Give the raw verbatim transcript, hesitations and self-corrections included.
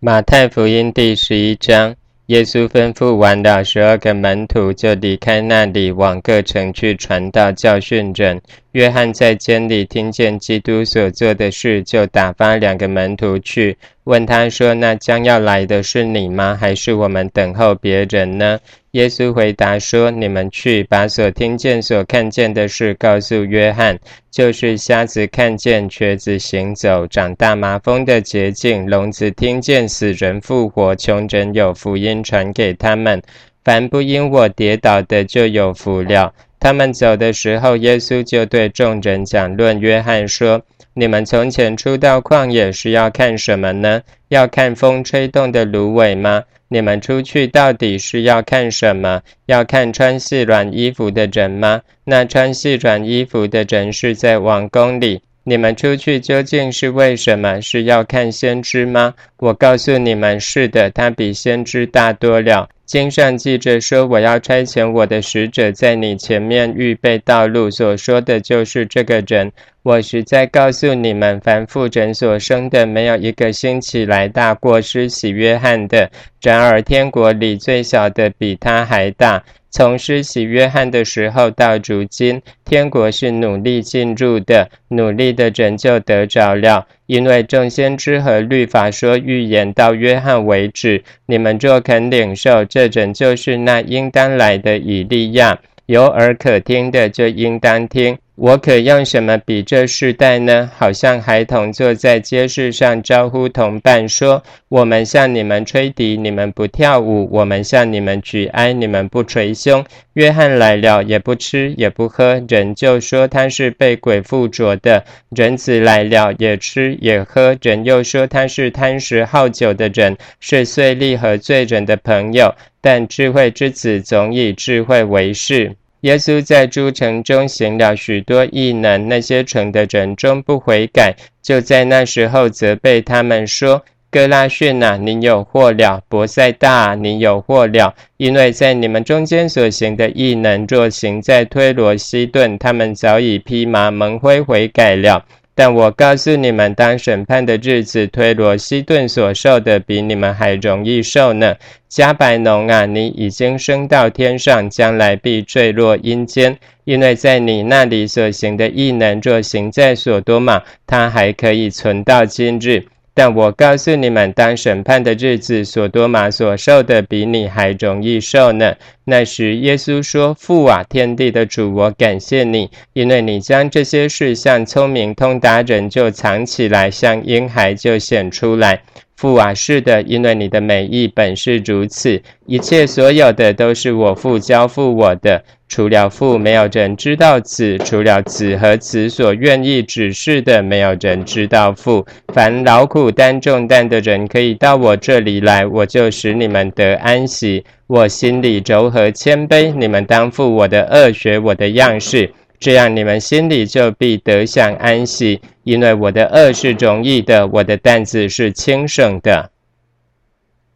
马太福音第十一章，耶稣吩咐完了十二个门徒，就离开那里，往各城去传道，教训人。约翰在监里听见基督所做的事，就打发两个门徒去，问他说：那将要来的是你吗？还是我们等候别人呢？耶稣回答说：你们去，把所听见所看见的事告诉约翰，就是瞎子看见，瘸子行走，长大麻风的洁净，聋子听见，死人复活，穷人有福音传给他们。凡不因我跌倒的，就有福了。他们走的时候，耶稣就对众人讲论约翰说：你们从前出到旷野是要看什么呢？要看风吹动的芦苇吗？你们出去到底是要看什么？要看穿细软衣服的人吗？那穿细软衣服的人是在王宫里。你们出去究竟是为什么？是要看先知吗？我告诉你们，是的，他比先知大多了。经上记着说，我要差遣我的使者在你前面预备道路，所说的就是这个人。我实在告诉你们，凡妇人所生的，没有一个兴起来大过施洗约翰的，然而天国里最小的比他还大。从施洗约翰的时候到如今，天国是努力进入的，努力的人就得着了。因为众先知和律法说预言到约翰为止，你们若肯领受，这人就是那应当来的以利亚。有耳可听的就应当听。我可用什么比这世代呢？好像孩童坐在街市上招呼同伴说，我们向你们吹笛，你们不跳舞；我们向你们举哀，你们不捶胸。约翰来了，也不吃也不喝，人就说他是被鬼附着的。人子来了，也吃也喝，人又说他是贪食好酒的人，是税吏和罪人的朋友。但智慧之子总以智慧为事。耶稣在诸城中行了许多异能，那些城的人终不悔改，就在那时候责备他们说：哥拉汛啊，你有祸了；伯赛大啊，你有祸了。因为在你们中间所行的异能，若行在推罗西顿，他们早已披麻蒙灰悔改了。但我告诉你们，当审判的日子，推罗西顿所受的比你们还容易受呢。迦百农啊，你已经升到天上，将来必坠落阴间，因为在你那里所行的异能，若行在所多玛，它还可以存到今日。但我告诉你们，当审判的日子，所多玛所受的比你还容易受呢。那时耶稣说：父啊，天地的主，我感谢你，因为你将这些事向聪明通达人就藏起来，向婴孩就显出来。父啊，是的，因为你的美意本是如此。一切所有的都是我父交付我的，除了父，没有人知道子；除了子和子所愿意指示的，没有人知道父。凡劳苦担重担的人，可以到我这里来，我就使你们得安息。我心里柔和谦卑，你们当负我的軛，学我的样式，这样你们心里就必得享安息。因为我的軛是容易的，我的担子是轻省的。